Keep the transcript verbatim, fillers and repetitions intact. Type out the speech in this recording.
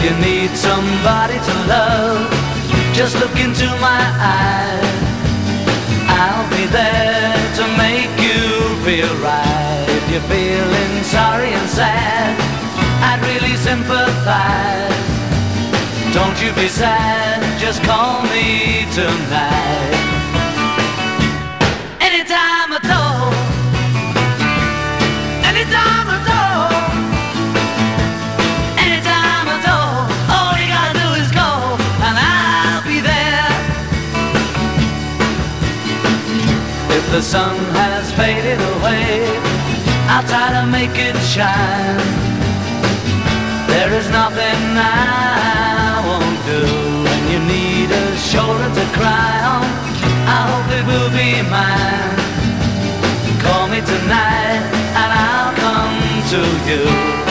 you need somebody to love, just look into my eyes. I'll be there to make you feel right. If you're feeling sorry and sad, I'd really sympathize. Don't you be sad, just call me tonight. Anytime at all, anytime at all, anytime at all. All you gotta do is call and I'll be there. If the sun has faded away, I'll try to make it shine. There is nothing I won't do. When you need a shoulder to cry on, I hope it will be mine. Call me tonight and I'll come to you.